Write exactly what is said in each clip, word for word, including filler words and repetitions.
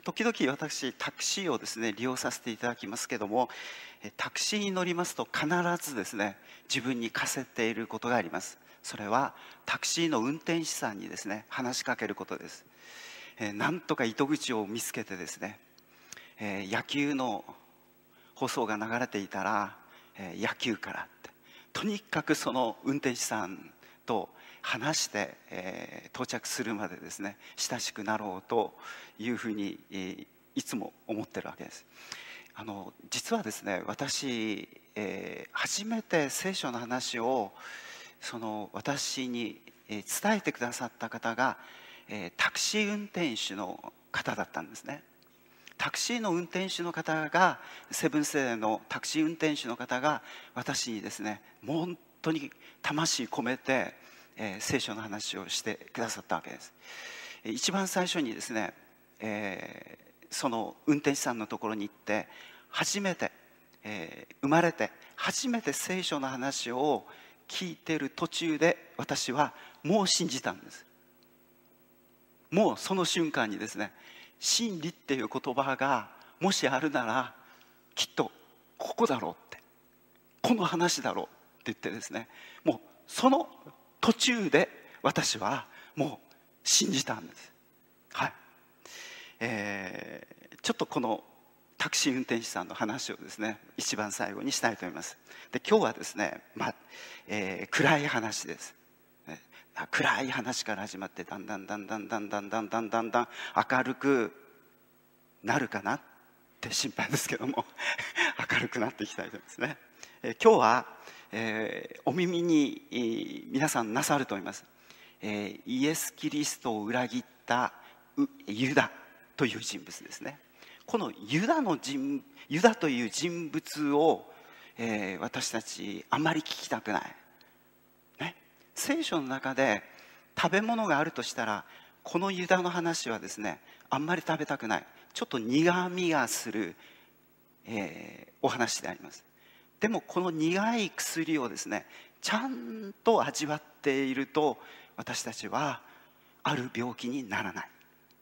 時々私タクシーをですね利用させていただきますけども、タクシーに乗りますと必ずですね自分に課せていることがあります。それはタクシーの運転手さんにですね話しかけることです。えー、なんとか糸口を見つけてですね、えー、野球の放送が流れていたら、えー、野球からってとにかくその運転手さんと話して、えー、到着するまでですね親しくなろうというふうに、えー、いつも思ってるわけです。あの実はですね私、えー、初めて聖書の話をその私に伝えてくださった方が、えー、タクシー運転手の方だったんですね。タクシーの運転手の方が、セブンスデーのタクシー運転手の方が私にですねもう本当に魂込めて、えー、聖書の話をしてくださったわけです。一番最初にですね、えー、その運転手さんのところに行って初めて、えー、生まれて初めて聖書の話を聞いている途中で私はもう信じたんです。もうその瞬間にですね、真理っていう言葉がもしあるならきっとここだろうって、この話だろうって言ってですね、もうその途中で私はもう信じたんです。はい、えー、ちょっとこのタクシー運転手さんの話をですね一番最後にしたいと思います。で今日はですね、まあえー、暗い話です。暗い話から始まってだんだんだんだんだんだんだんだんだんだん明るくなるかなって心配ですけども明るくなっていきたいと思いますね。えー、今日は、えー、お耳に、えー、皆さんなさると思います。えー、イエス・キリストを裏切ったユダという人物ですね。このユダの人ユダという人物を、えー、私たちあまり聞きたくない、ね、聖書の中で食べ物があるとしたらこのユダの話はですねあんまり食べたくない、ちょっと苦みがする、えー、お話であります。でもこの苦い薬をですねちゃんと味わっていると私たちはある病気にならない。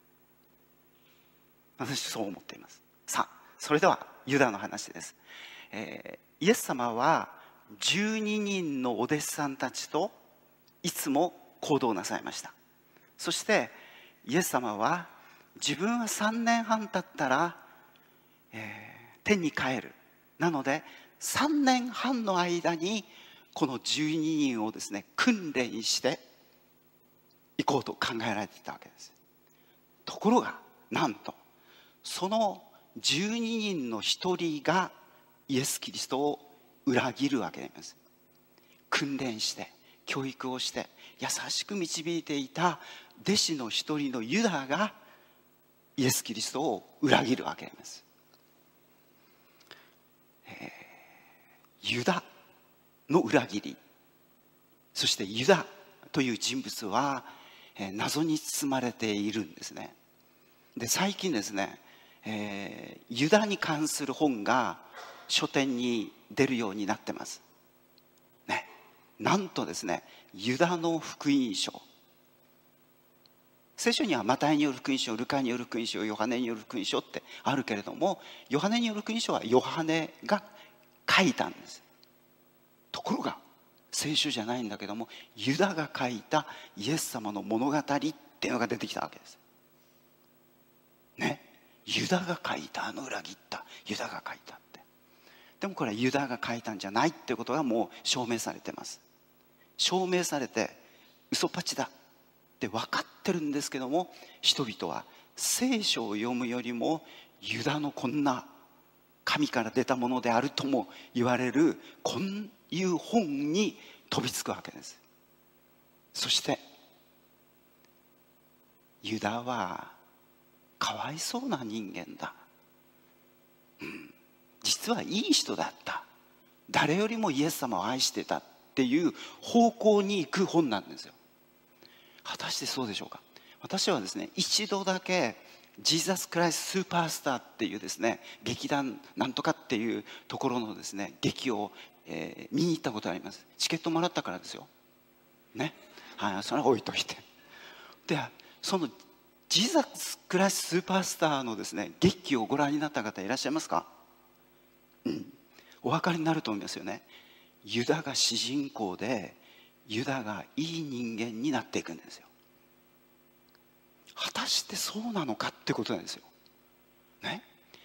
私そう思っています。さあそれではユダの話です。えー、イエス様はじゅうににんのお弟子さんたちといつも行動なさいました。そしてイエス様は自分はさんねんはん経ったら、えー、天に帰る。なのでさんねんはんの間にこのじゅうににんをですね訓練していこうと考えられていたわけです。ところがなんとそのじゅうににんの一人がイエス・キリストを裏切るわけです。訓練して教育をして優しく導いていた弟子の一人のユダがイエス・キリストを裏切るわけです。えー、ユダの裏切り、そしてユダという人物は、えー、謎に包まれているんですね。で最近ですね、えー、ユダに関する本が書店に出るようになってます、ね、なんとですねユダの福音書、聖書にはマタイによる福音書、ルカによる福音書、ヨハネによる福音書ってあるけれども、ヨハネによる福音書はヨハネが書いたんです。ところが聖書じゃないんだけどもユダが書いたイエス様の物語っていうのが出てきたわけですね。ユダが書いた、あの裏切ったユダが書いたって。でもこれはユダが書いたんじゃないってことがもう証明されてます。証明されて嘘っぱちだって分かってるんですけども、人々は聖書を読むよりもユダのこんな神から出たものであるとも言われるこういう本に飛びつくわけです。そしてユダはかわいそうな人間だ、うん、実はいい人だった、誰よりもイエス様を愛してたっていう方向に行く本なんですよ。果たしてそうでしょうか。私はですね一度だけジーザス・クライスト・スーパースターっていうですね劇団なんとかっていうところのですね劇を、えー、見に行ったことがあります。チケットもらったからですよね。はい、それは置いといて、でそのジーザス・クライスト・スーパースターのですね劇をご覧になった方いらっしゃいますか？うん、お分かりになると思いますよね。ユダが主人公で、ユダがいい人間になっていくんですよ。果たしてそうなのかってことなんですよね。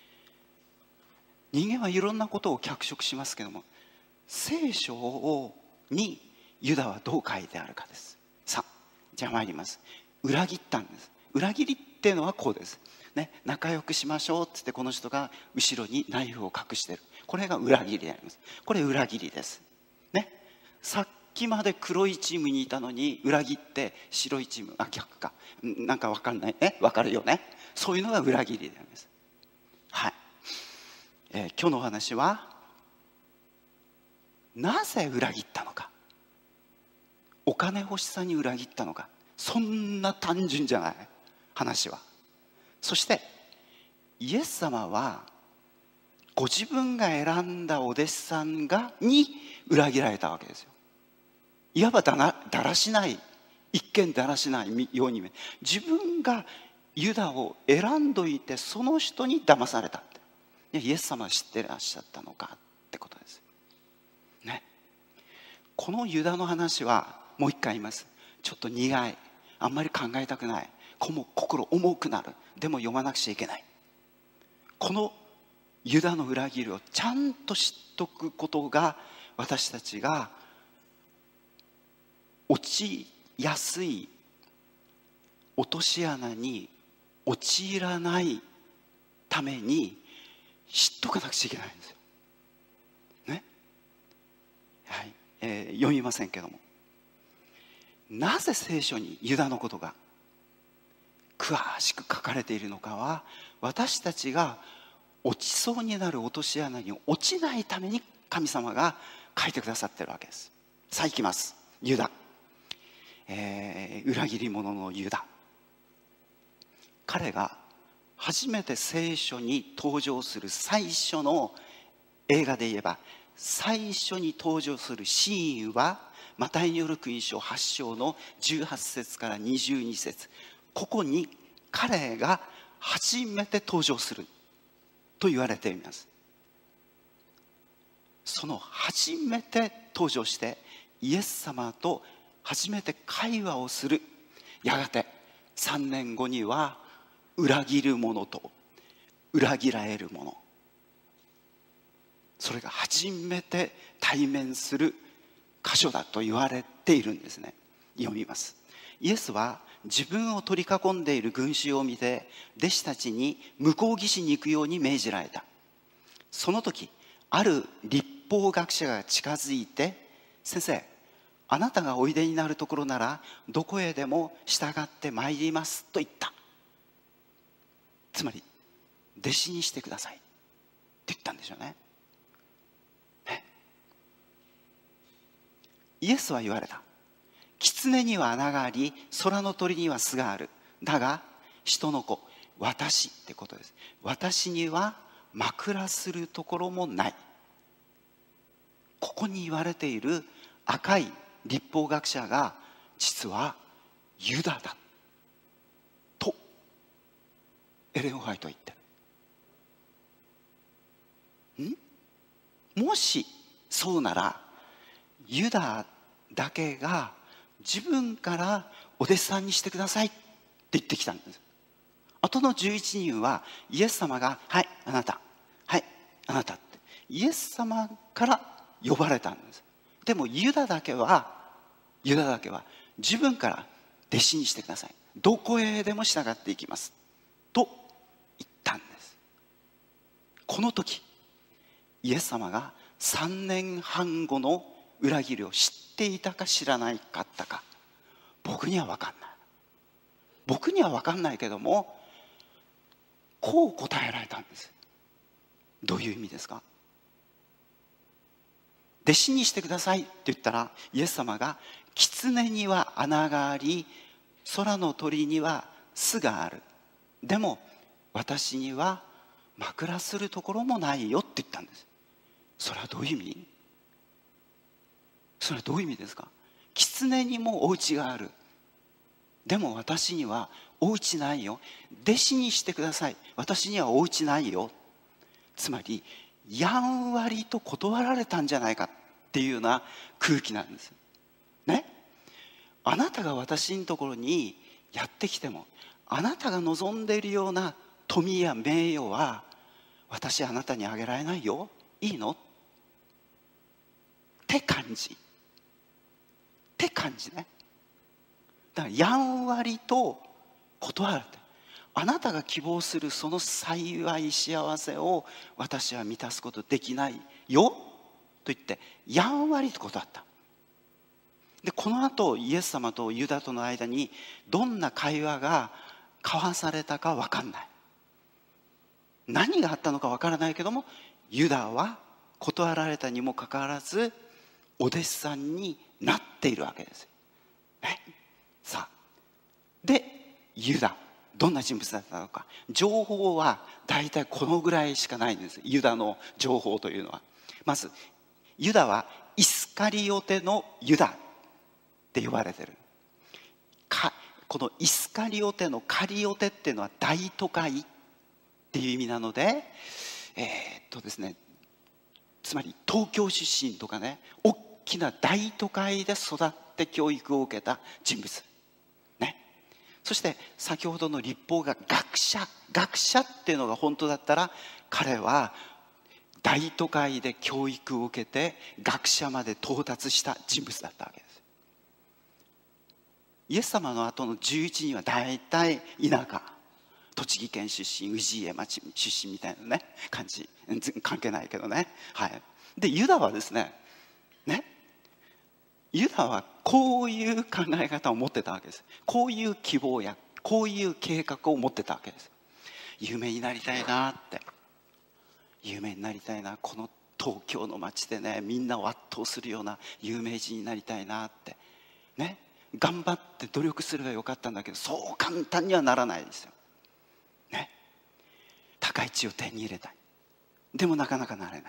人間はいろんなことを脚色しますけども、聖書をにユダはどう書いてあるかです。さあ、じゃあ参ります。裏切ったんです。裏切りっていうのはこうです、ね、仲良くしましょうって言って、この人が後ろにナイフを隠してる、これが裏切りであります。これ裏切りですね。さっきまで黒いチームにいたのに裏切って白いチーム、あ、逆か、なんか分かんないね、分かるよね。そういうのが裏切りであります。はい、えー、今日のお話はなぜ裏切ったのか。お金欲しさに裏切ったのか。そんな単純じゃない話は。そしてイエス様はご自分が選んだお弟子さんがに裏切られたわけですよ。いわばだなだらしない、一見だらしないように、自分がユダを選んどいてその人に騙されたって、イエス様は知ってらっしゃったのかってことですね。このユダの話はもう一回言います。ちょっと苦い、あんまり考えたくない、心重くなる、でも読まなくちゃいけない。このユダの裏切りをちゃんと知っとくことが、私たちが落ちやすい落とし穴に陥らないために知っとかなくちゃいけないんですよね。はい、えー、読みませんけども、なぜ聖書にユダのことが詳しく書かれているのかは、私たちが落ちそうになる落とし穴に落ちないために神様が書いてくださっているわけです。さあ行きます。ユダ、えー、裏切り者のユダ、彼が初めて聖書に登場する最初の映画で言えば、最初に登場するシーンはマタイによる福音書はち章のじゅうはち節からにじゅうに節、ここに彼が初めて登場すると言われています。その初めて登場してイエス様と初めて会話をする、やがてさんねんごには裏切る者と裏切られる者、それが初めて対面する箇所だと言われているんですね。読みます。イエスは自分を取り囲んでいる群衆を見て、弟子たちに向こう岸に行くように命じられた。その時、ある律法学者が近づいて、先生、あなたがおいでになるところならどこへでも従ってまいりますと言った。つまり弟子にしてくださいって言ったんでしょうね。イエスは言われた。狐には穴があり、空の鳥には巣がある。だが人の子、私ってことです。私には枕するところもない。ここに言われている赤い律法学者が実はユダだとエレン・ホワイトは言ってる。んもしそうなら、ユダだけが自分からお弟子さんにしてくださいって言ってきたんです。あとのじゅういちにんはイエス様がはいあなた、はいあなたってイエス様から呼ばれたんです。でもユダだけはユダだけは自分から弟子にしてください、どこへでも従っていきますと言ったんです。この時イエス様がさんねんはんごの裏切りを知っていたか知らないかったか、僕には分かんない。僕には分かんないけども、こう答えられたんです。どういう意味ですか？弟子にしてくださいって言ったら、イエス様が狐には穴があり、空の鳥には巣がある。でも私には枕するところもないよって言ったんです。それはどういう意味？それはどういう意味ですか？狐にもお家がある。でも私にはお家ないよ、弟子にしてください、私にはお家ないよ。つまりやんわりと断られたんじゃないかっていうような空気なんですね。あなたが私のところにやってきても、あなたが望んでいるような富や名誉は私あなたにあげられないよ、いいのって感じって感じね。だからやんわりと断られて、あなたが希望するその幸い幸せを私は満たすことできないよと言ってやんわりと断った。でこの後イエス様とユダとの間にどんな会話が交わされたか分かんない、何があったのか分からないけども、ユダは断られたにもかかわらずお弟子さんになっているわけです、ね、さあでユダどんな人物だったのか、情報は大体このぐらいしかないんです。ユダの情報というのは、まずユダはイスカリオテのユダって呼ばれてる。かこのイスカリオテのカリオテっていうのは大都会っていう意味なので、えー、っとですねつまり東京出身とかね、大きな大都会で育って教育を受けた人物ね。そして先ほどの律法が学者学者っていうのが本当だったら、彼は大都会で教育を受けて学者まで到達した人物だったわけです。イエス様の後のじゅういちにんは大体田舎、栃木県出身、氏家町出身みたいなね感じ、関係ないけどね、はい、でユダはですねねユダはこういう考え方を持ってたわけです。こういう希望やこういう計画を持ってたわけです。有名になりたいなって、有名になりたいな、この東京の街でねみんなを圧倒するような有名人になりたいなってね、頑張って努力すればよかったんだけど、そう簡単にはならないですよ、ね、高い地位を手に入れたい、でもなかなかなれない。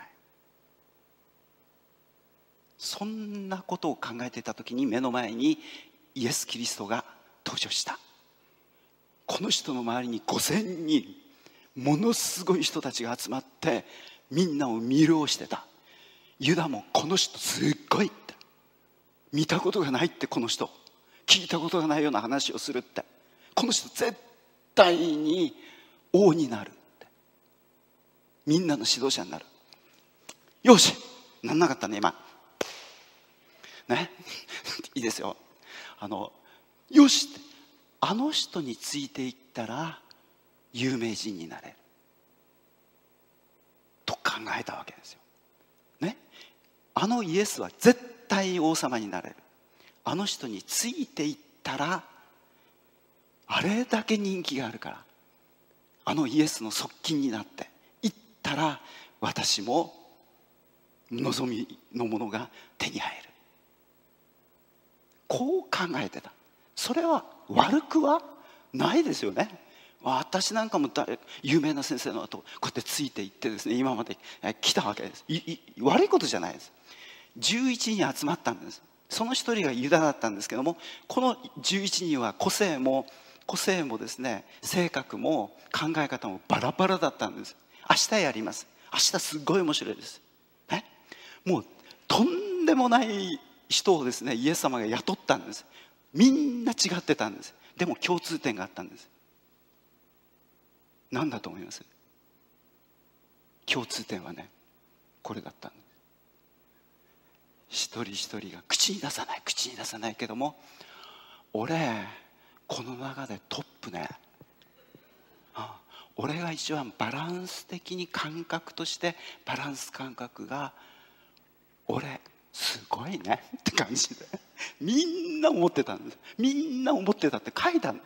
そんなことを考えていた時に目の前にイエス・キリストが登場した。この人の周りにごせんにんものすごい人たちが集まってみんなを魅了してた。ユダもこの人すっごいって、見たことがないって、この人聞いたことがないような話をするって、この人絶対に王になるって、みんなの指導者になる。よし、なんなかったね今ねいいですよ、あのよしって、あの人についていったら有名人になれると考えたわけですよ、ね、あのイエスは絶対王様になれる、あの人についていったらあれだけ人気があるから、あのイエスの側近になっていったら私も望みのものが手に入る、こう考えてた。それは悪くはないですよね。私なんかも有名な先生の後こうやってついていってですね、今まで来たわけです。いい悪いことじゃないです。じゅういちにん集まったんです。その一人がユダだったんですけども、このじゅういちにんは個性も個性もですね、性格も考え方もバラバラだったんです。明日やります。明日すごい面白いです、ね、もうとんでもない人をですねイエス様が雇ったんです。みんな違ってたんです。でも共通点があったんです。何だと思います？共通点はねこれだったんです。一人一人が口に出さない口に出さないけども、俺この中でトップね、ああ俺が一番バランス的に感覚としてバランス感覚が俺すごいねって感じでみんな思ってたんです。みんな思ってたって書いたんです。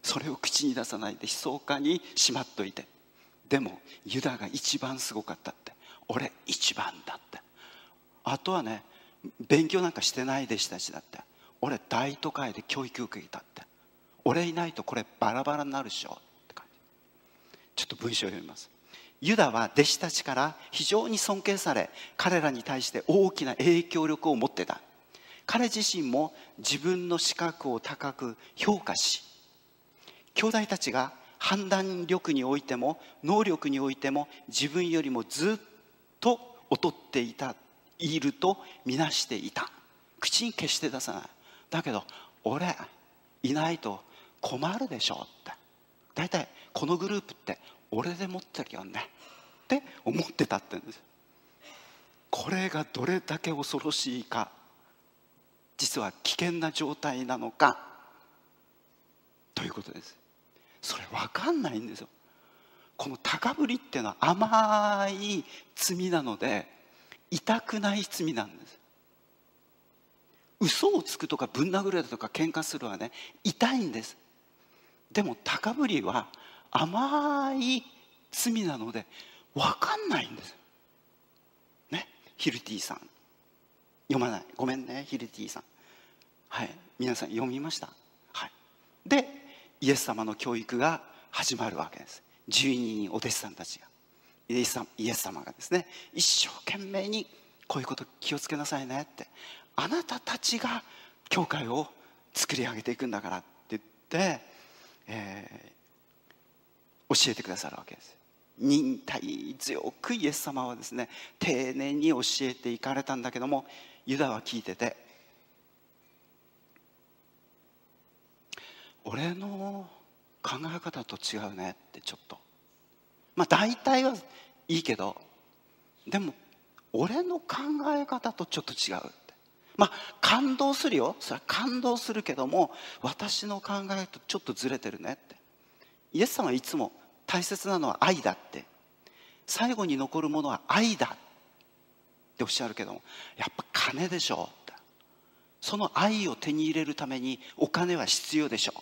それを口に出さないで密かにしまっといて、でもユダが一番すごかったって、俺一番だって、あとはね勉強なんかしてない弟子たちだって、俺大都会で教育受けたって、俺いないとこれバラバラになるでしょって感じ。ちょっと文章を読みます。ユダは弟子たちから非常に尊敬され、彼らに対して大きな影響力を持ってた。彼自身も自分の資格を高く評価し、 兄弟たちが判断力においても能力においても自分よりもずっと劣っていたいるとみなしていた。口に決して出さない。だけど俺いないと困るでしょって、大体このグループって俺で持ってるよねって思ってたって言うんです。これがどれだけ恐ろしいか、実は危険な状態なのかということです。それ分かんないんですよ。この高ぶりっていうのは甘い罪なので痛くない罪なんです。嘘をつくとかぶん殴るとか喧嘩するはね、痛いんです。でも高ぶりは甘い罪なので分かんないんですね。ヒルティさん読まない、ごめんねヒルティさん。はい、皆さん読みました。はい、でイエス様の教育が始まるわけです。じゅうににんお弟子さんたちがイエス様、イエス様がですね、一生懸命にこういうこと気をつけなさいねって、あなたたちが教会を作り上げていくんだからって言って、えー、教えてくださるわけです。忍耐強くイエス様はですね丁寧に教えていかれたんだけども、ユダは聞いてて、俺の考え方と違うねって、ちょっとまあ大体はいいけど、でも俺の考え方とちょっと違うって、まあ感動するよ、それは感動するけども私の考えとちょっとずれてるねって。イエス様はいつも大切なのは愛だって、最後に残るものは愛だっておっしゃるけども、やっぱ金でしょって、その愛を手に入れるためにお金は必要でしょ。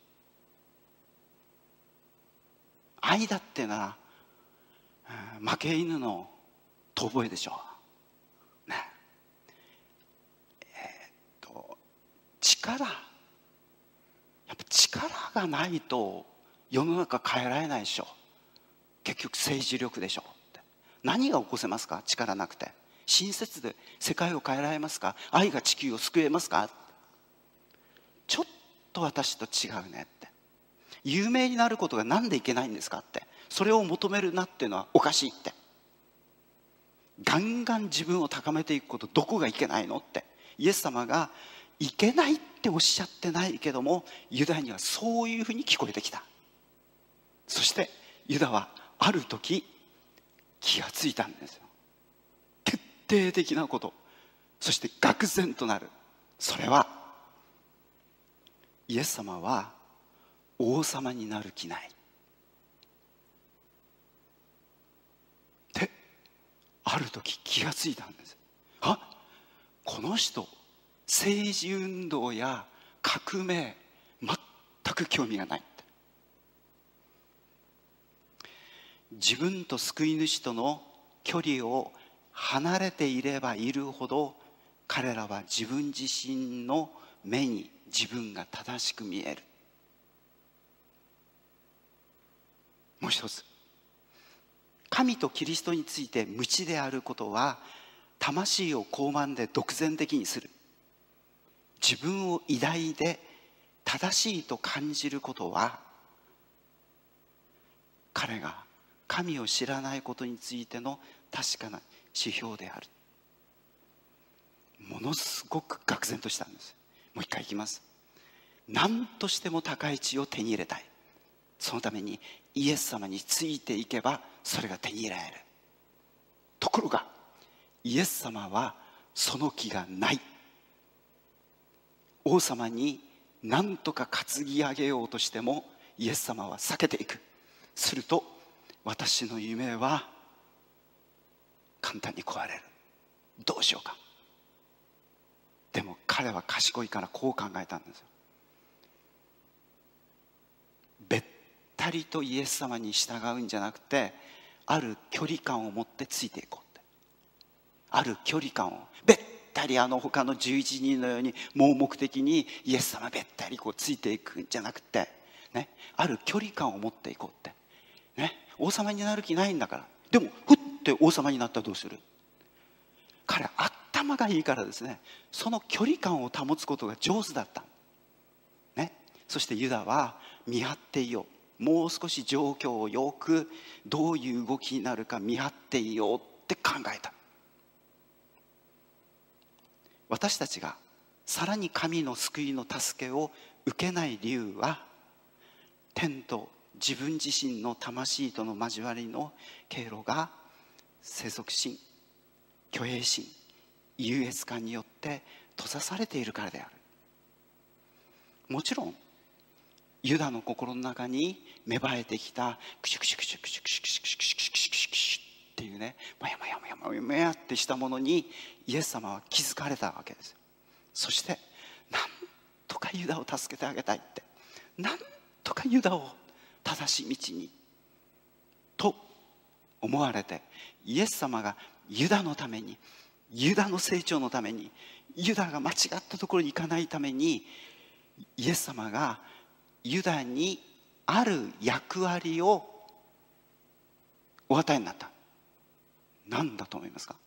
愛だってな、負け犬の遠吠えでしょね。えー、っと力、やっぱ力がないと世の中変えられないでしょ。結局政治力でしょって。何が起こせますか、力なくて。親切で世界を変えられますか、愛が地球を救えますか。ちょっと私と違うねって。有名になることがなんでいけないんですかって、それを求めるなっていうのはおかしいって。ガンガン自分を高めていくこと、どこがいけないのって。イエス様がいけないっておっしゃってないけども、ユダにはそういうふうに聞こえてきた。そしてユダはある時気がついたんですよ。徹底的なこと、そして愕然となる。それはイエス様は王様になる気ないってある時気がついたんです。あ、この人政治運動や革命全く興味がないって。自分と救い主との距離を離れていればいるほど彼らは自分自身の目に自分が正しく見える。もう一つ、神とキリストについて無知であることは魂を傲慢で独善的にする。自分を偉大で正しいと感じることは彼が神を知らないことについての確かな指標である。ものすごく愕然としたんです。もう一回いきます。何としても高い地を手に入れたい。そのためにイエス様についていけばそれが手に入れられる。ところがイエス様はその気がない。王様に何とか担ぎ上げようとしてもイエス様は避けていく。すると私の夢は簡単に壊れる。どうしようか。でも彼は賢いからこう考えたんですよ。べったりとイエス様に従うんじゃなくて、ある距離感を持ってついていこうって。ある距離感をべったりあの他のじゅういちにんのように盲目的にイエス様べったりこうついていくんじゃなくて、ね、ある距離感を持っていこうって、ね、王様になる気ないんだから。でもふって王様になったらどうする。彼頭がいいからですね、その距離感を保つことが上手だった、ね、そしてユダは見張っていよう、もう少し状況をよくどういう動きになるか見張っていようって考えた。私たちがさらに神の救いの助けを受けない理由は、天と自分自身の魂との交わりの経路が世俗心、虚栄心、優越感によって閉ざされているからである。もちろんユダの心の中に芽生えてきたクシュクシュクシュクシュクシュクシュクシュクシュクシュクシュクシュクシュっていうね、もやもやもやもやもやってしたものにイエス様は気づかれたわけです。そしてなんとかユダを助けてあげたいって、なんとかユダを正しい道にと思われて、イエス様がユダのために、ユダの成長のために、ユダが間違ったところに行かないために、イエス様がユダにある役割をお与えになった。何だと思いますか？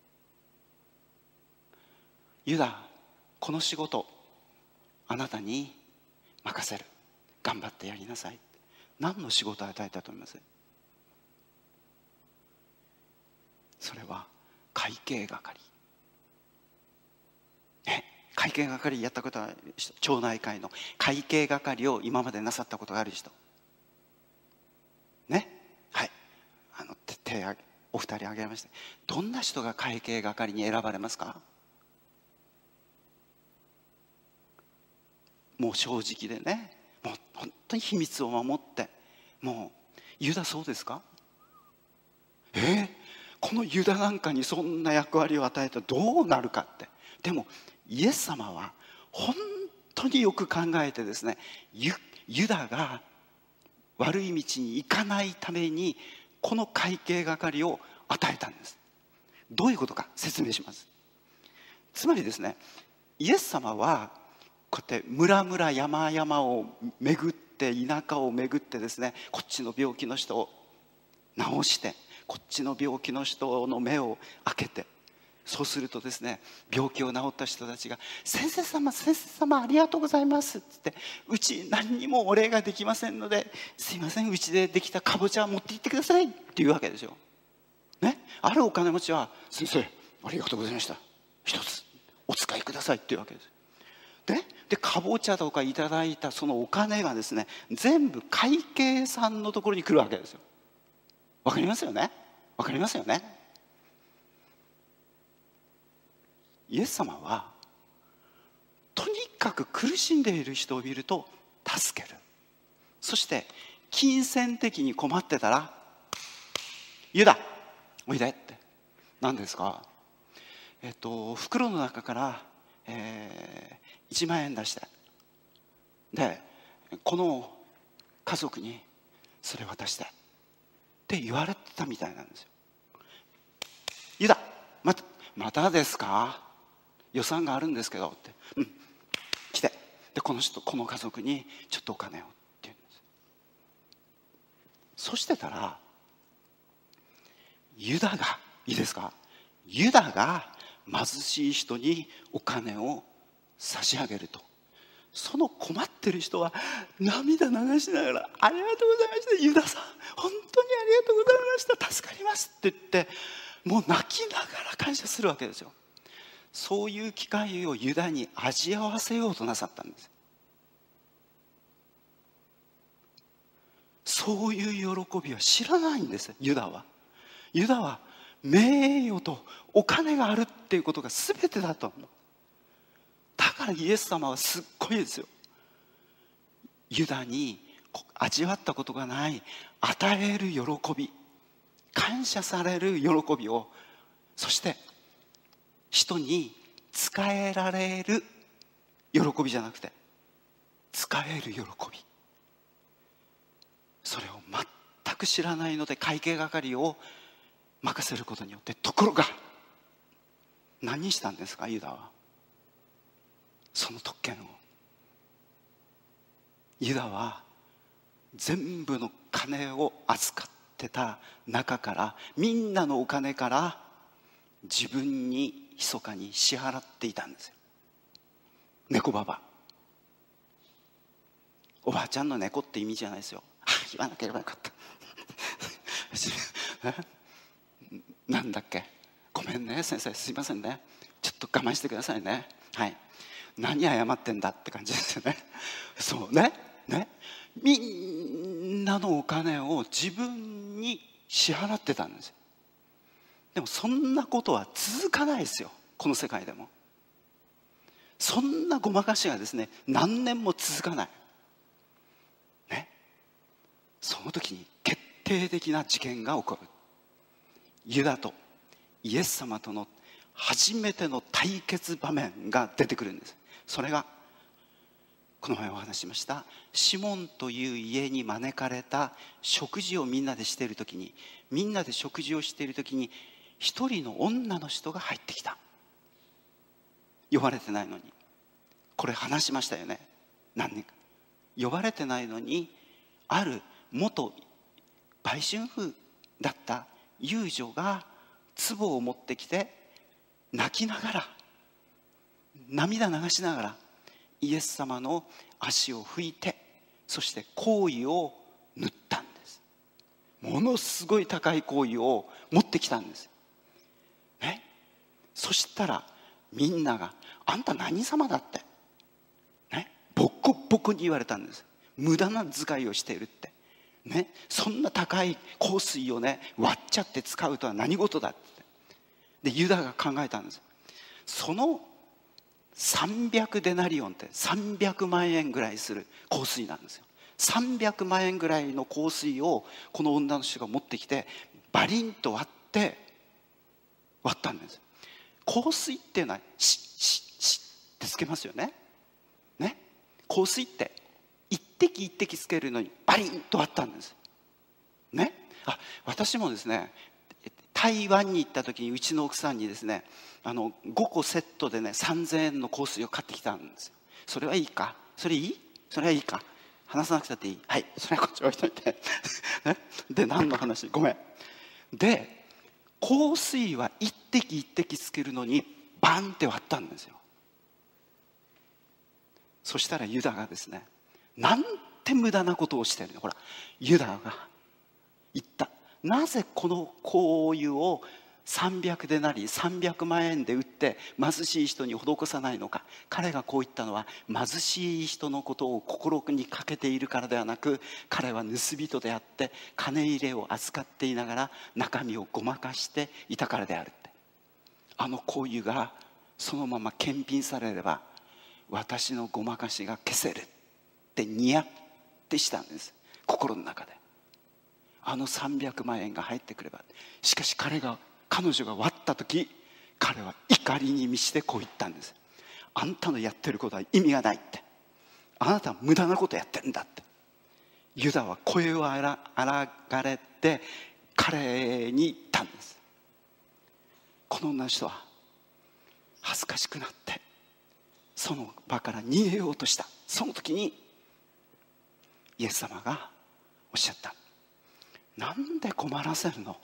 ユダ、この仕事あなたに任せる、頑張ってやりなさい。何の仕事を与えたと思います？それは会計係。ね、会計係やったことは、町内会の会計係を今までなさったことがある人ね、はい、あの手手あげお二人挙げまして、どんな人が会計係に選ばれますか？もう正直でね、もう本当に秘密を守って、もうユダそうですか？えー、このユダなんかにそんな役割を与えたらどうなるかって。でもイエス様は本当によく考えてですね、 ユ, ユダが悪い道に行かないためにこの会計係を与えたんです。どういうことか説明します。つまりですね、イエス様はこうやって村々山々を巡って、田舎を巡ってですね、こっちの病気の人を治して、こっちの病気の人の目を開けて、そうするとですね、病気を治った人たちが「先生様先生様ありがとうございます」って言って「うち何にもお礼ができませんのですいません、うちでできたかぼちゃを持って行ってください」って言うわけですよ。ね、あるお金持ちは「先生ありがとうございました、一つお使いください」って言うわけです。で, でかぼちゃとかいただいたそのお金がですね、全部会計さんのところに来るわけですよ。わかりますよね？わかりますよね？イエス様はとにかく苦しんでいる人を見ると助ける。そして金銭的に困ってたら「ユダおいで」って。何ですか？えっと袋の中から、えー、いちまんえん出して、でこの家族にそれ渡してって言われてたみたいなんですよ。ユダまたまたですか、予算があるんですけどって、うん、来て、でこの人この家族にちょっとお金をって言うんです。そしてたらユダがいいですか、ユダが貧しい人にお金を差し上げると、その困ってる人は涙流しながら「ありがとうございました、ユダさん本当にありがとうございました、助かります」って言って、もう泣きながら感謝するわけですよ。そういう機会をユダに味わわせようとなさったんです。そういう喜びは知らないんですユダは。ユダは名誉とお金があるっていうことが全てだと思う。だからイエス様はすっごいですよ。ユダに味わったことがない与える喜び、感謝される喜びを、そして人に仕えられる喜びじゃなくて仕える喜び、それを全く知らないので会計係を任せることによって、ところが何したんですかユダは。その特権を、ユダは全部の金を扱ってた中から、みんなのお金から自分に密かに支払っていたんですよ。猫ババおばあちゃんの猫って意味じゃないですよ。あ、言わなければよかったなんだっけ、ごめんね先生、すいませんね、ちょっと我慢してくださいね。はい、何謝ってんだって感じですよね。そうね、ね、みんなのお金を自分に支払ってたんですよ。でもそんなことは続かないですよ、この世界でも。そんなごまかしがですね、何年も続かないね。その時に決定的な事件が起こる。ユダとイエス様との初めての対決場面が出てくるんです。それがこの前お話ししましたシモンという家に招かれた食事をみんなでしている時に、みんなで食事をしている時に一人の女の人が入ってきた。呼ばれてないのに。これ話しましたよね、何年か。呼ばれてないのに、ある元売春婦だった遊女が壺を持ってきて、泣きながら涙流しながらイエス様の足を拭いて、そして香油を塗ったんです。ものすごい高い香油を持ってきたんです、ね、そしたらみんなが「あんた何様だ」ってね、ボコボコに言われたんです。無駄な使いをしているってね、そんな高い香水をね割っちゃって使うとは何事だって。でユダが考えたんです。そのさんびゃくデナリオンってさんびゃくまんえんぐらいする香水なんですよ。さんびゃくまんえんぐらいの香水をこの女の人が持ってきて、バリンと割って割ったんです。香水っていうのはシッシッシッってつけますよね。ね、香水って一滴一滴つけるのにバリンと割ったんですね。あ、私もですね、台湾に行った時にうちの奥さんにですね、あのごこセットでねさんぜんえんの香水を買ってきたんですよ。それはいいか、それいいそれはいいか、話さなくたっていい、はい、それはこっち置いといてで、何の話、ごめん。で香水は一滴一滴つけるのにバンって割ったんですよ。そしたらユダがですね、なんて無駄なことをしてるの。ほら、ユダが言った。なぜこの香油をさんびゃくデナリさんびゃくまんえんで売って貧しい人に施さないのか。彼がこう言ったのは、貧しい人のことを心にかけているからではなく、彼は盗人であって金入れを預かっていながら中身をごまかしていたからであるって。あの香油がそのまま検品されれば私のごまかしが消せるってニヤってしたんです、心の中で。あのさんびゃくまんえんが入ってくれば。しかし彼が彼女が割った時、彼は怒りに満ちてこう言ったんです。あんたのやってることは意味がないって、あなたは無駄なことやってるんだって。ユダは声を荒がれて彼に言ったんです。この女の人は恥ずかしくなってその場から逃げようとした。その時にイエス様がおっしゃった。なんで困らせるの、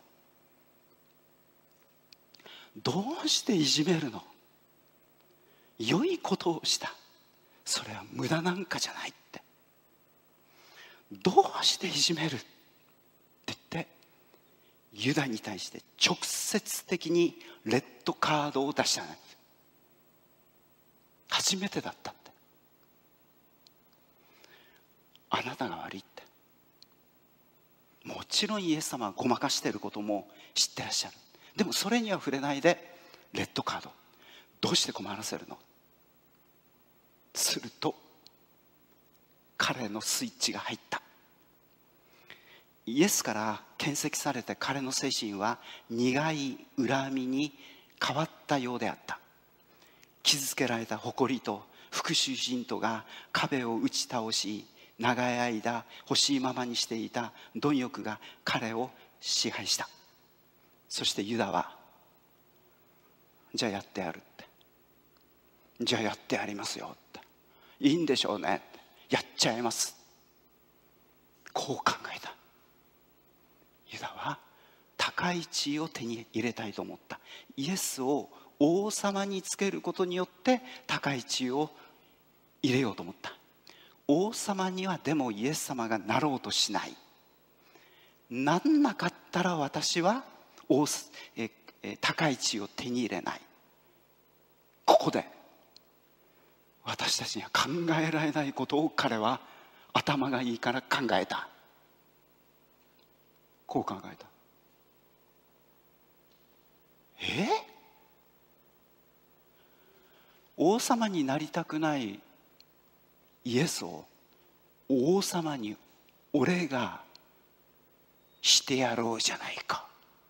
どうしていじめるの、良いことをした、それは無駄なんかじゃないって。どうしていじめるって言ってユダに対して直接的にレッドカードを出したんです。初めてだったって。あなたが悪いって。もちろんイエス様はごまかしていることも知ってらっしゃる。でもそれには触れないでレッドカード、どうして困らせるの。すると彼のスイッチが入った。イエスから検責されて彼の精神は苦い恨みに変わったようであった。傷つけられた誇りと復讐心とが壁を打ち倒し、長い間欲しいままにしていた貪欲が彼を支配した。そしてユダは、じゃあやってやるって、じゃあやってやりますよって、いいんでしょうねって、やっちゃいます、こう考えた。ユダは高い地位を手に入れたいと思った。イエスを王様につけることによって高い地位を入れようと思った。 王様にはでもイエス様がなろうとしない。なんなかったら私は王ええ高い地位を手に入れない。ここで私たちには考えられないことを彼は頭がいいから考えた。こう考えた。え王様になりたくないイエスを王様に俺がしてやろうじゃないか。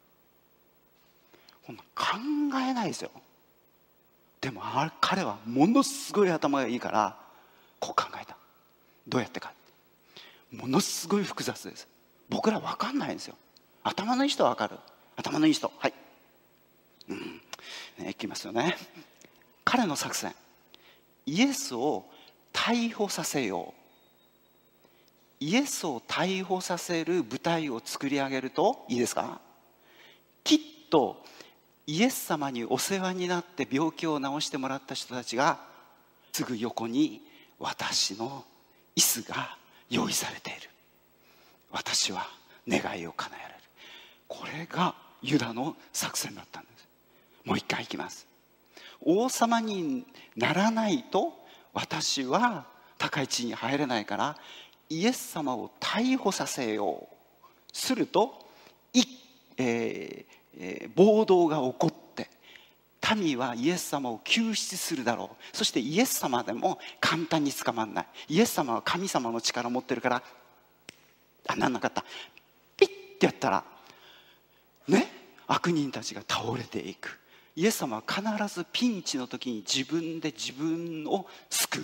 こんな考えないですよ。でもあ彼はものすごい頭がいいからこう考えた。どうやってか。ものすごい複雑です。僕ら分かんないんですよ。頭のいい人は分かる。頭のいい人、はい、うん、ね、いきますよね。彼の作戦、イエスを逮捕させよう。イエスを逮捕させる舞台を作り上げるといいですか。きっとイエス様にお世話になって病気を治してもらった人たちがすぐ横に私の椅子が用意されている。私は願いを叶えられる。これがユダの作戦だったんです。もう一回いきます。王様にならないと私は高い地位に入れないからイエス様を逮捕させよう。するとい、えーえー、暴動が起こって民はイエス様を救出するだろう。そしてイエス様でも簡単に捕まんない。イエス様は神様の力を持ってるからあなんなかったピッてやったらね、悪人たちが倒れていく。イエス様は必ずピンチの時に自分で自分を救う。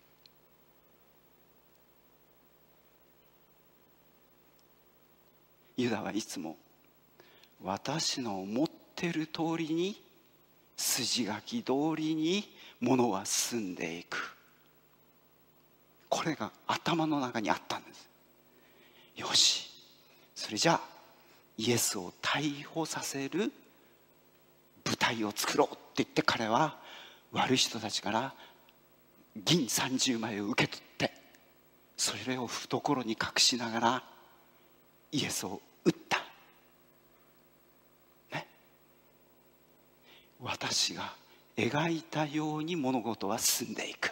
ユダはいつも私の思ってる通りに筋書き通りに物は進んでいく。これが頭の中にあったんです。よし、それじゃあイエスを逮捕させる舞台を作ろうって言って彼は悪い人たちから銀さんじゅうまいを受け取ってそれを懐に隠しながらイエスを撃った、ね、私が描いたように物事は進んでいく。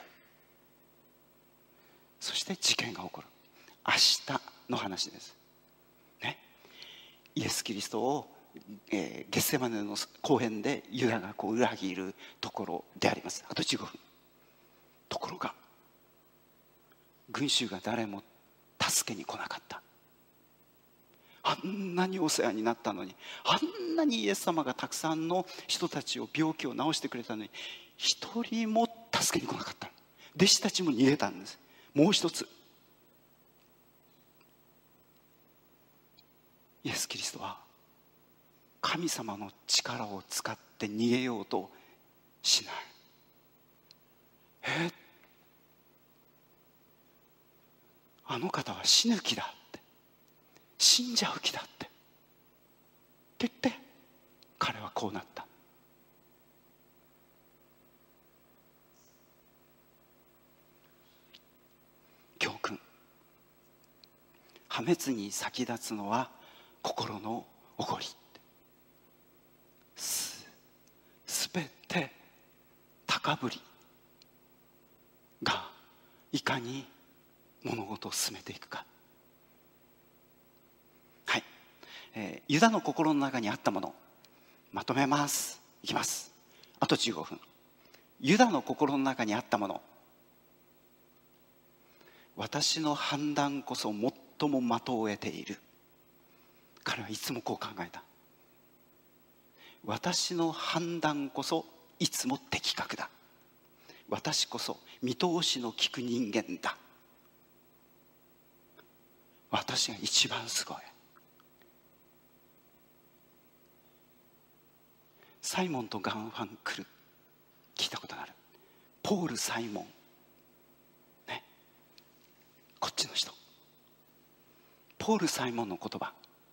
そして事件が起こる。明日の話です、ね、イエス・キリストを、えー、ゲッセマネの公園でユダがこう裏切るところであります。あとじゅうごふん。ところが群衆が誰も助けに来なかった。あんなにお世話になったのに、あんなにイエス様がたくさんの人たちを病気を治してくれたのに一人も助けに来なかった。弟子たちも逃げたんです。もう一つ、イエス・キリストは神様の力を使って逃げようとしない。えあの方は死ぬ気だって、死んじゃう気だってって言って彼はこうなった。教訓、破滅に先立つのは心の起こり。すすべて高ぶりがいかに物事を進めていくか。はい、えー、ユダの心の中にあったものまとめます。いきます。あとじゅうごふん。ユダの心の中にあったもの、私の判断こそ最も的を得ている。彼はいつもこう考えた。私の判断こそいつも的確だ。私こそ見通しの利く人間だ。私が一番すごい。サイモンとガンファンクル、聞いたことがある。ポール・サイモン、ね、こっちの人。ポール・サイモンの言葉、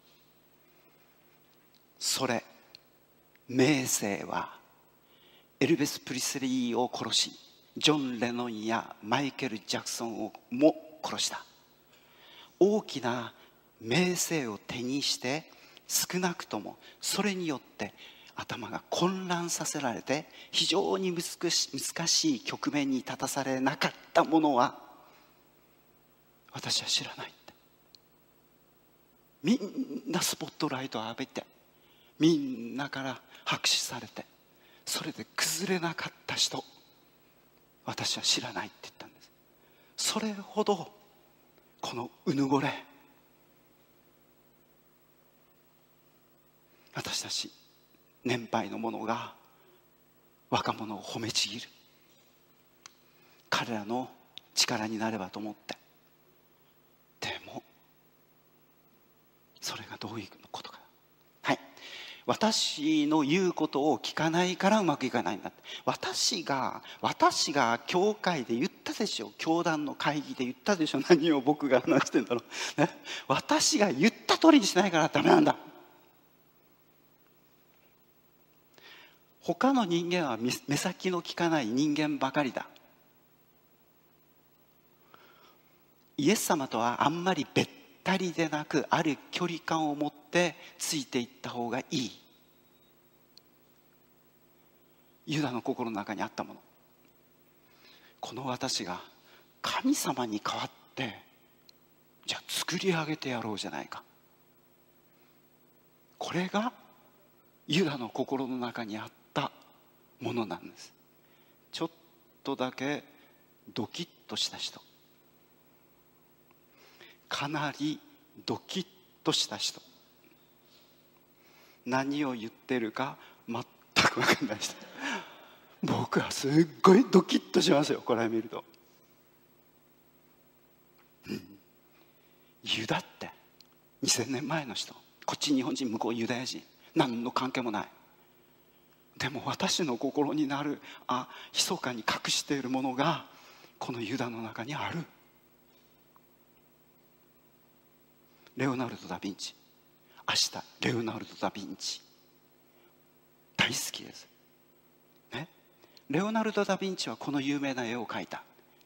それ名声はエルベス・プリスリーを殺しジョン・レノンやマイケル・ジャクソンをも殺した。大きな名声を手にして、少なくともそれによって頭が混乱させられて、非常に難し難しい局面に立たされなかったものは私は知らないって。みんなスポットライトを浴びて、みんなから拍手されて、それで崩れなかった人、私は知らないって言ったんです。それほどこのうぬぼれ、私たち年配の者が若者を褒めちぎる、彼らの力になればと思って。でもそれがどういうことか。はい、私の言うことを聞かないからうまくいかないんだって。私が私が教会で言ったでしょ、教団の会議で言ったでしょ。何を僕が話してんだろう、ね、私が言った通りにしないからダメなんだ。他の人間は目先の利かない人間ばかりだ。イエス様とはあんまりべったりでなく、ある距離感を持ってついていった方がいい。ユダの心の中にあったもの、この私が神様に代わってじゃあ作り上げてやろうじゃないか。これがユダの心の中にあったものなんです。ちょっとだけドキッとした人、かなりドキッとした人、何を言ってるか全く分かんない人、僕はすっごいドキッとしますよ、これを見ると。うん、ユダってにせんねんまえの人、こっち日本人、向こうユダヤ人、何の関係もない。でも私の心になる、あ、密かに隠しているものがこのユダの中にある。レオナルド・ダ・ヴィンチ、明日レオナルド・ダ・ヴィンチ大好きです、ね、レオナルド・ダ・ヴィンチはこの有名な絵を描いた。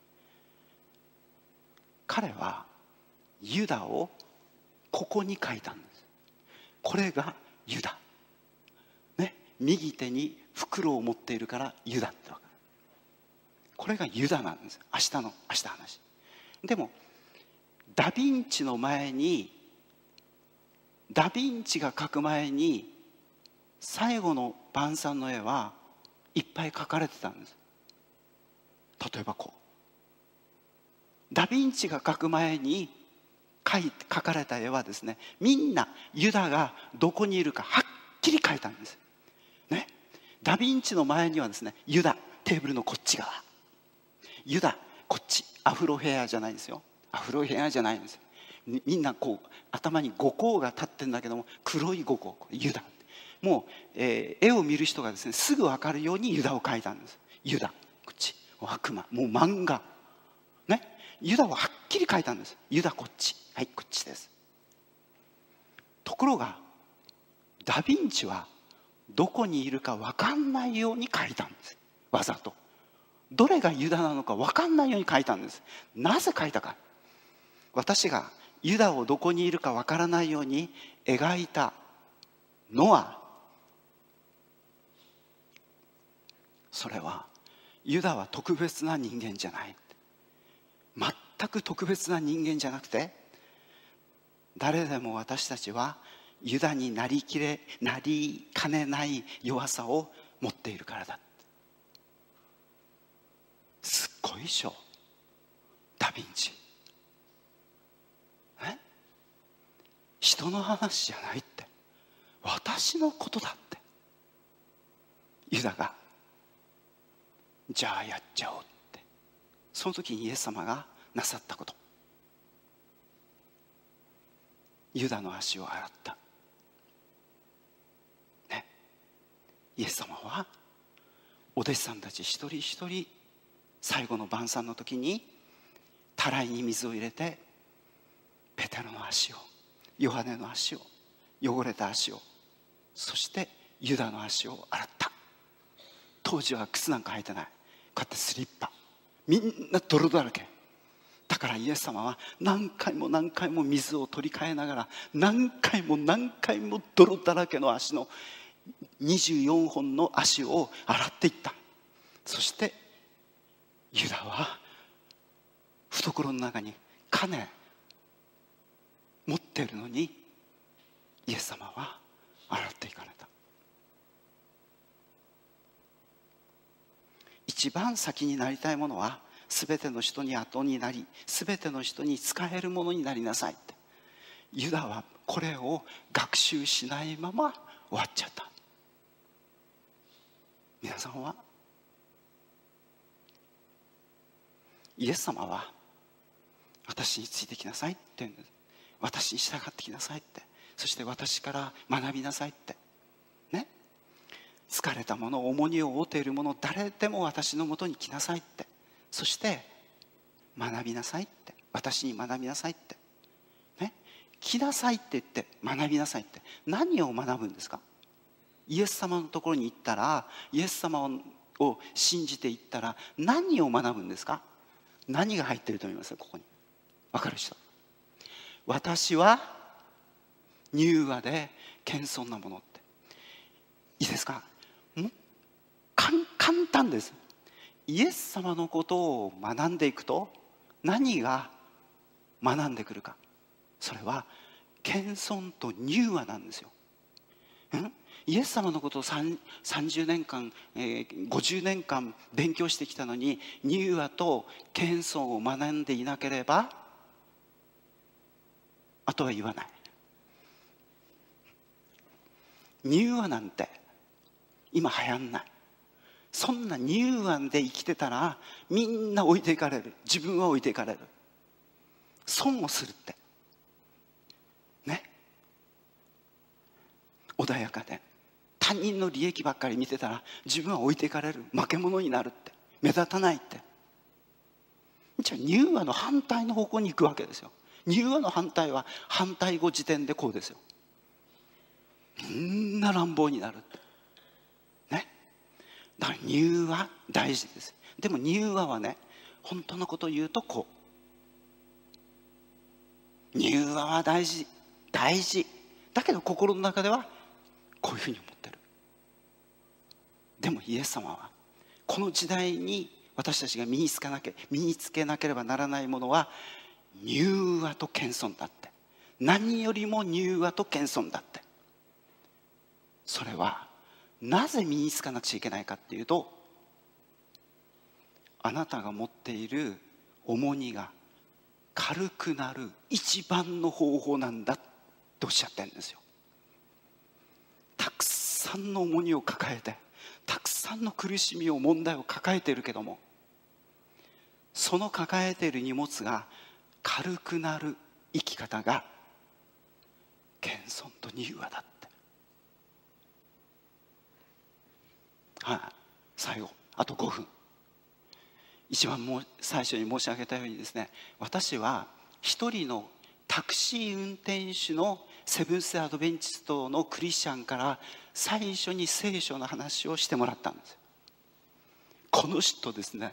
彼はユダをここに描いたんです。これがユダ、ね、右手に袋を持っているからユダってわかる。これがユダなんです。明日の明日の話でも、ダ・ヴィンチの前に、ダ・ヴィンチが描く前に最後の晩餐の絵はいっぱい描かれてたんです。例えばこう、ダ・ヴィンチが描く前に描い描かれた絵はですね、みんなユダがどこにいるかはっきり描いたんです、ね、ダ・ヴィンチの前にはですね、ユダテーブルのこっち側、ユダこっち、アフロヘアじゃないんですよ、アフロヘアじゃないんです。みんなこう頭に五光が立ってるんだけども、黒い五光、ユダ。もう、えー、絵を見る人がですね、すぐ分かるようにユダを描いたんです。ユダこっち、悪魔、もう漫画ね、ユダをはっきり描いたんです。ユダこっち、はいこっちです。ところがダ・ヴィンチはどこにいるか分かんないように描いたんです。わざとどれがユダなのか分かんないように描いたんです。なぜ描いたか。私がユダをどこにいるか分からないように描いたのは、それはユダは特別な人間じゃない、全く特別な人間じゃなくて、誰でも私たちはユダになりきれなりかねない弱さを持っているからだ。すっごいでしょ、ダ・ヴィンチ。え人の話じゃないって、私のことだって。ユダがじゃあやっちゃおうって、その時にイエス様がなさったこと、ユダの足を洗った、ね、イエス様はお弟子さんたち一人一人最後の晩餐の時にたらいに水を入れて、ペテロの足を、ヨハネの足を、汚れた足を、そしてユダの足を洗った。当時は靴なんか履いてない、こうやってスリッパみんな泥だらけ。だからイエス様は何回も何回も水を取り替えながら、何回も何回も泥だらけの足のにじゅうよんほんの足を洗っていった。そしてユダは懐の中に金持っているのに、イエス様は洗っていかれた。一番先になりたいものは、すべての人に後になり、すべての人に使えるものになりなさいって。ユダはこれを学習しないまま終わっちゃった。皆さんは、イエス様は私についてきなさいって言うんです。私に従ってきなさいって。そして私から学びなさいってね。疲れた者、重荷を負っている者、誰でも私のもとに来なさいって。そして学びなさいって。私に学びなさいってね。来なさいって言って学びなさいって、何を学ぶんですか？イエス様のところに行ったら、イエス様を信じていったら何を学ぶんですか？何が入っていると思います？ここに分かる人。私は柔和で謙遜なものって。いいですか？もかん簡単です。イエス様のことを学んでいくと、何が学んでくるか。それは謙遜と柔和なんですよ。んイエス様のことをさんじゅうねんかん、えー、ごじゅうねんかん勉強してきたのに、柔和と謙遜を学んでいなければ、あとは言わない。柔和なんて今流行んない。そんな柔和で生きてたらみんな置いていかれる。自分は置いていかれる。損をするってね。穏やかで他人の利益ばっかり見てたら自分は置いていかれる。負け者になるって。目立たないって。じゃあ柔和の反対の方向に行くわけですよ。柔和の反対は反対語辞典でこうですよ。みんな乱暴になるってね。だから柔和大事です。でも柔和はね、本当のことを言うとこう。柔和は大事大事だけど、心の中ではこういうふうに思ってる。でもイエス様はこの時代に私たちが身につけなけ身につけなければならないものは柔和と謙遜だって。何よりも柔和と謙遜だって。それはなぜ身につかなくちゃいけないかっていうと、あなたが持っている重荷が軽くなる一番の方法なんだとおっしゃってるんですよ。たくさんの重荷を抱えて、たくさんの苦しみを問題を抱えているけども、その抱えている荷物が軽くなる生き方が謙遜と柔和だって。はい、最後あとごふん。一番もう最初に申し上げたようにですね、私は一人のタクシー運転手のセブンス・アドベンチストのクリスチャンから最初に聖書の話をしてもらったんです。この人ですね、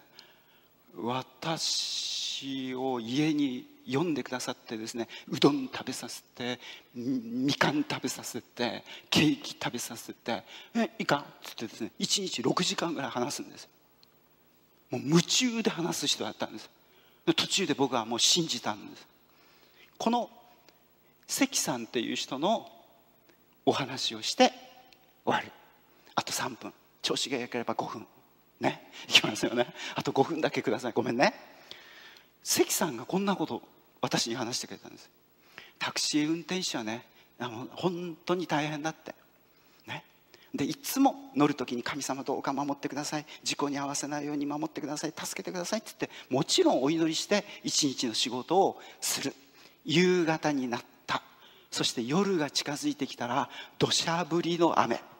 私を家に呼んでくださってですね、うどん食べさせて、みかん食べさせて、ケーキ食べさせて、えいいかっつってですね、いちにちろくじかんぐらい話すんです。もう夢中で話す人だったんです。途中で僕はもう信じたんです。この関さんっていう人のお話をして終わる。あとさんぷん、調子が良ければごふんね、いきますよね。あとごふんだけください。ごめんね。関さんがこんなことを私に話してくれたんです。タクシー運転手はね、あの本当に大変だってね。でいつも乗るときに神様どうか守ってください、事故に遭わせないように守ってください、助けてくださいって言って、もちろんお祈りして一日の仕事をする。夕方になった。そして夜が近づいてきたら土砂降りの雨、カー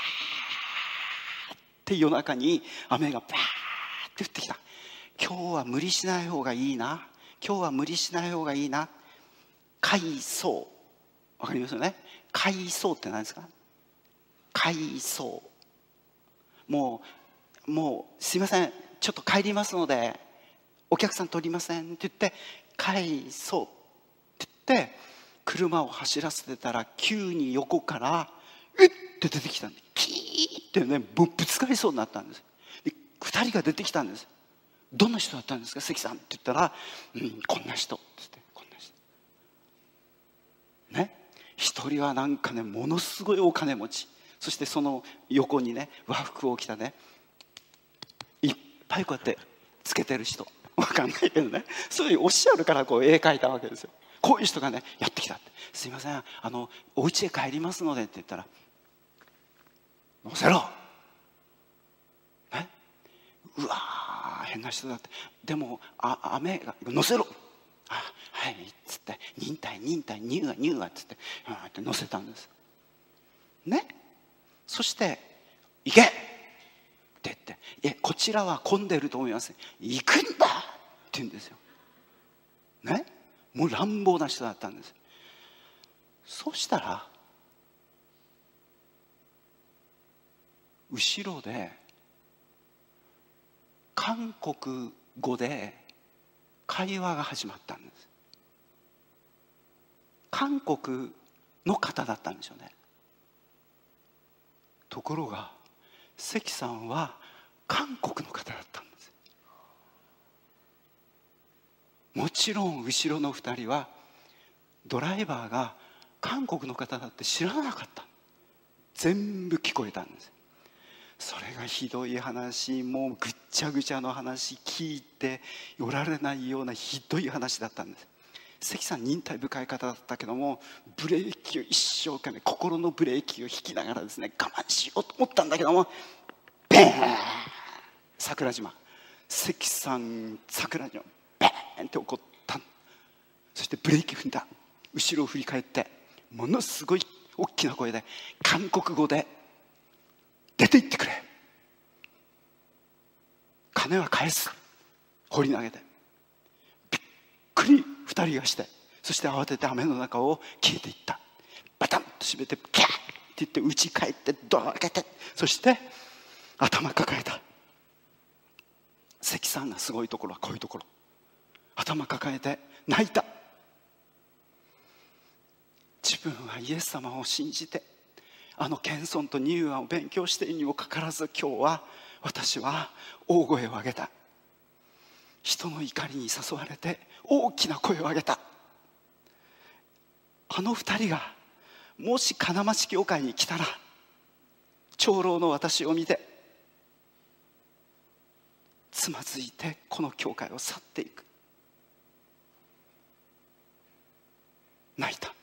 って夜中に雨がバーって降ってきた。今日は無理しない方がいいな、今日は無理しない方がいいな。海藻、わかりますよね。海藻って何ですか？海藻。もうもうすいません、ちょっと帰りますのでお客さん取りませんって言って返そうって言って車を走らせてたら、急に横からうっって出てきたんで、キーってね、ぶぶつかりそうになったんです。でふたりが出てきたんです。どんな人だったんですか関さんって言ったら、うん、こんな人って言って、こんな人ね。一人はなんかね、ものすごいお金持ち、そしてその横にね、和服を着たね、いっぱいこうやってつけてる人、わかんないけどね、そういうおっしゃるからこう絵描いたわけですよ。こういう人がねやってきたって、すいません、あのお家へ帰りますのでって言ったら、乗せろ、ね、うわー変な人だって、でもあ雨が乗せろ、あはいっつって、忍耐忍耐ニューがニューがっつって、うんって乗せたんですね。そして行けって言って、いやこちらは混んでると思います、行くんだって言うんですよね。もう乱暴な人だったんです。そしたら後ろで韓国語で会話が始まったんです。韓国の方だったんでしょうね。ところが関さんは韓国の方だったんです。もちろん後ろのふたりはドライバーが韓国の方だって知らなかった。全部聞こえたんです。それがひどい話、もうぐっちゃぐちゃの話、聞いておられないようなひどい話だったんです。関さん忍耐深い方だったけども、ブレーキを一生懸命、心のブレーキを引きながらですね、我慢しようと思ったんだけども、ベーン、桜島、関さん桜島ベーンって怒った。そしてブレーキ踏んだ。後ろを振り返ってものすごい大きな声で韓国語で、出て行ってくれ、金は返す、放り投げて、びっくりふたりがして、そして慌てて雨の中を消えていった。バタンと閉めてキャーって言って家帰ってドア開けて、そして頭抱えた。関さんがすごいところはこういうところ、頭抱えて泣いた。自分はイエス様を信じてあの謙遜と柔和を勉強しているにもかかわらず、今日は私は大声を上げた。人の怒りに誘われて大きな声を上げた。あの二人がもし金町教会に来たら、長老の私を見てつまずいてこの教会を去っていく。泣いた。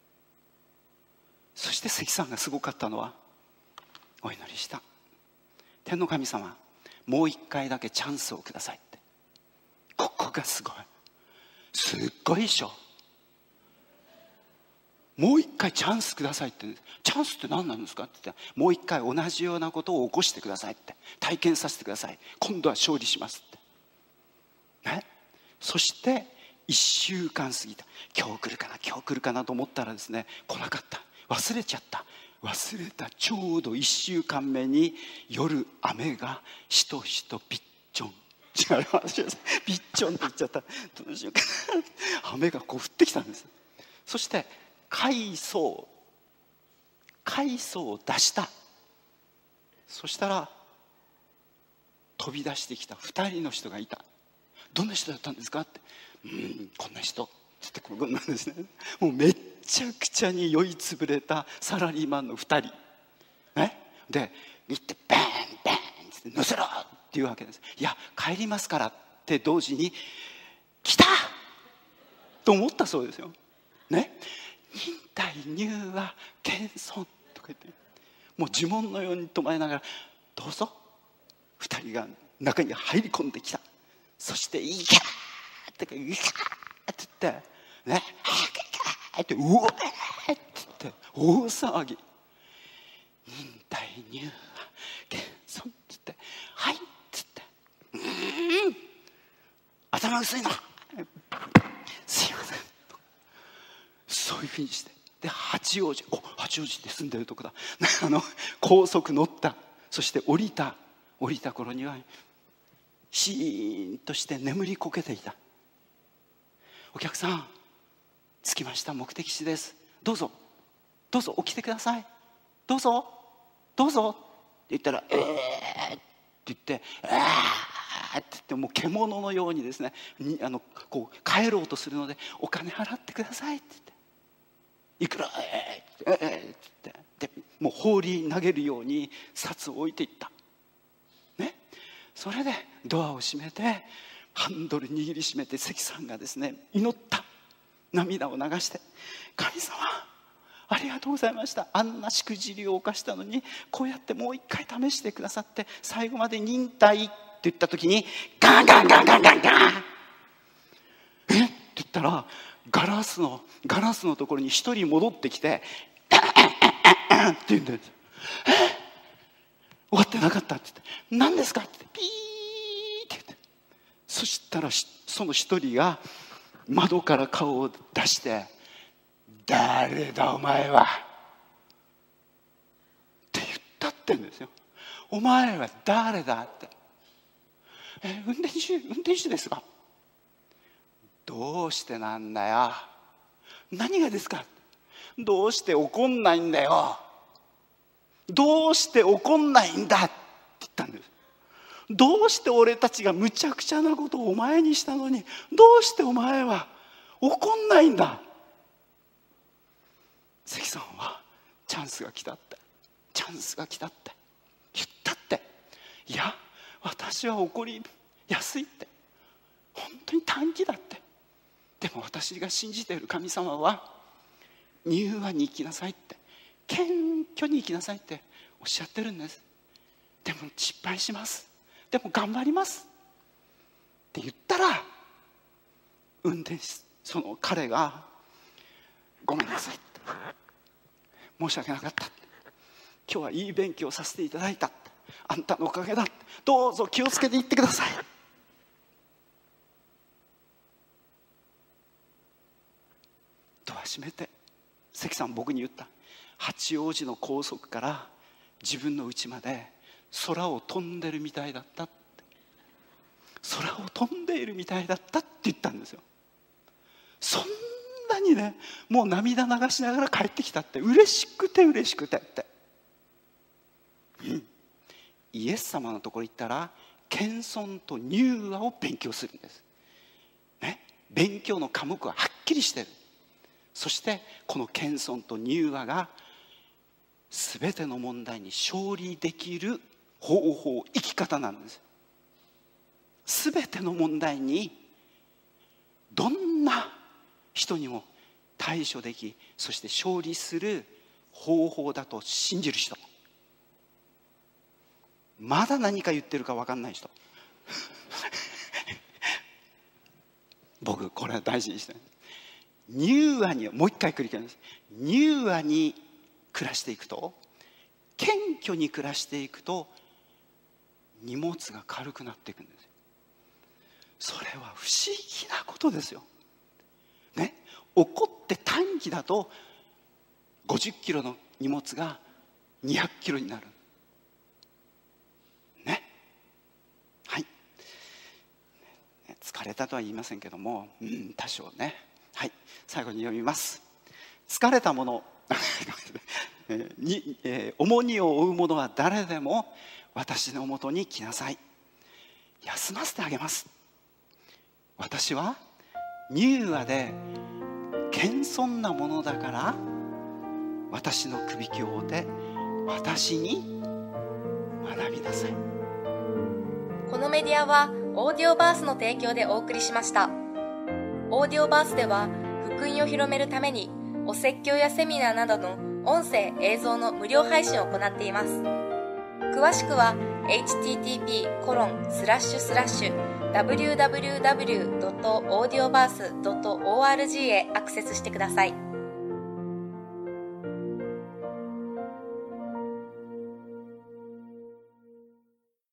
そして関さんがすごかったのは、お祈りした。天の神様、もう一回だけチャンスをくださいって。ここがすごい、すっごいでしょ。もう一回チャンスくださいって。チャンスって何なんですかって言ったら、もう一回同じようなことを起こしてくださいって、体験させてください、今度は勝利しますってね。そしていっしゅうかん過ぎた。今日来るかな今日来るかなと思ったらですね、来なかった。忘れちゃった。忘れた。ちょうどいっしゅうかんめに夜雨がしとしとびっちょん、違う話です、びっちょんって言っちゃった。どうしようかな雨がこう降ってきたんです。そして海藻海藻を出した。そしたら飛び出してきたふたりの人がいた。どんな人だったんですかって、うん、こんな人ってこんなんですね。もうめっちゃくちゃに酔いつぶれたサラリーマンのふたりね。で行ってバーンバーンって乗せろっていうわけです。いや帰りますからって同時に来たと思ったそうですよね。忍耐柔和謙遜とか言って、もう呪文のように唱えながら、どうぞ。ふたりが中に入り込んできた。そして「いけー!」って「いけー!」って言ってね、「ってうわー!」って言って大騒ぎ。忍耐柔和謙遜って言って「はい」っつって「うーん頭薄いなすいません」そういうふうにして、で八王子、お八王子って住んでるとこだあの高速乗った。そして降りた降りた頃にはシーンとして眠りこけていた。お客さん、着きました、目的地です、どうぞどうぞ起きてください、どうぞどうぞって言ったら、えーって言って、えーって言って、もう獣のようにですね、にあのこう帰ろうとするので、お金払ってくださいって言って、いくら、えーって、えーって言って、でもう放り投げるように札を置いていったね。それでドアを閉めて、ハンドル握りしめて、関さんがですね祈った。涙を流して、神様ありがとうございました、あんなしくじりを犯したのに、こうやってもう一回試してくださって、最後まで忍耐って言った時に、ガンガンガンガンガンガン、えって言ったら、ガラスのガラスのところに一人戻ってきて、って言うんです。え終わってなかったって言って、何ですかってピーって言って、そしたらその一人が窓から顔を出して、誰だお前はって言ったってんですよ。お前は誰だって。え運転手運転手ですか。どうしてなんだよ、何がですか、どうして怒んないんだよ、どうして怒んないんだって言ったんです。どうして俺たちがむちゃくちゃなことをお前にしたのに、どうしてお前は怒んないんだ。関さんはチャンスが来たって、チャンスが来たって言ったって、いや私は怒りやすいって、本当に短気だって、でも私が信じている神様は柔和に生きなさいって、謙虚に生きなさいっておっしゃってるんです。でも失敗します、でも頑張りますって言ったら、運転手その彼がごめんなさいって、申し訳なかった、今日はいい勉強させていただいた、あんたのおかげだ、どうぞ気をつけていってください。ドア閉めて、関さん僕に言った。八王子の高速から自分の家まで空を飛んでるみたいだったって、空を飛んでいるみたいだったって言ったんですよ。そんなにね、もう涙流しながら帰ってきたって、嬉しくて嬉しくてって、うん、イエス様のところ行ったら謙遜と柔和を勉強するんです、ね、勉強の科目ははっきりしてる。そしてこの謙遜と柔和が全ての問題に勝利できる方法、生き方なんです。全ての問題にどんな人にも対処でき、そして勝利する方法だと信じる人、まだ何か言ってるか分かんない人僕これは大事にしてる。柔和に、もう一回繰り返します。柔和に暮らしていくと、謙虚に暮らしていくと、荷物が軽くなっていくんですよ。それは不思議なことですよ、ね、怒って短気だとごじゅっキロの荷物がにひゃくキロになるね。はい、疲れたとは言いませんけども、うん、多少ね。はい、最後に読みます。疲れた者に、えー、重荷を負う者は誰でも私のもとに来なさい、休ませてあげます。私は柔和で謙遜なものだから、私の首輝で私に学びなさい。 このメディアはオーディオバースの提供でお送りしました。オーディオバースでは福音を広めるためにお説教やセミナーなどの音声映像の無料配信を行っています。詳しくは エイチティーティーピーコロンスラッシュスラッシュダブリューダブリューダブリュードットオーディオバースドットオーアールジー へアクセスしてください。